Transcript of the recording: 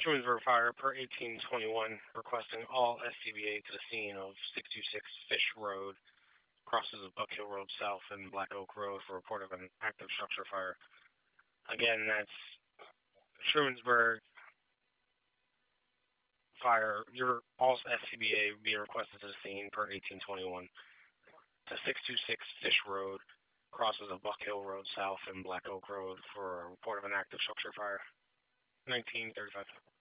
Trumansburg Fire per 1821, requesting all SCBA to the scene of 626 Fish Road, crosses of Buck Hill Road South and Black Oak Road for report of an active structure fire. Again, that's Trumansburg Fire. Your all SCBA be requested to the scene per 1821 to 626 Fish Road, crosses of Buck Hill Road South and Black Oak Road for a report of an active structure fire. 1935.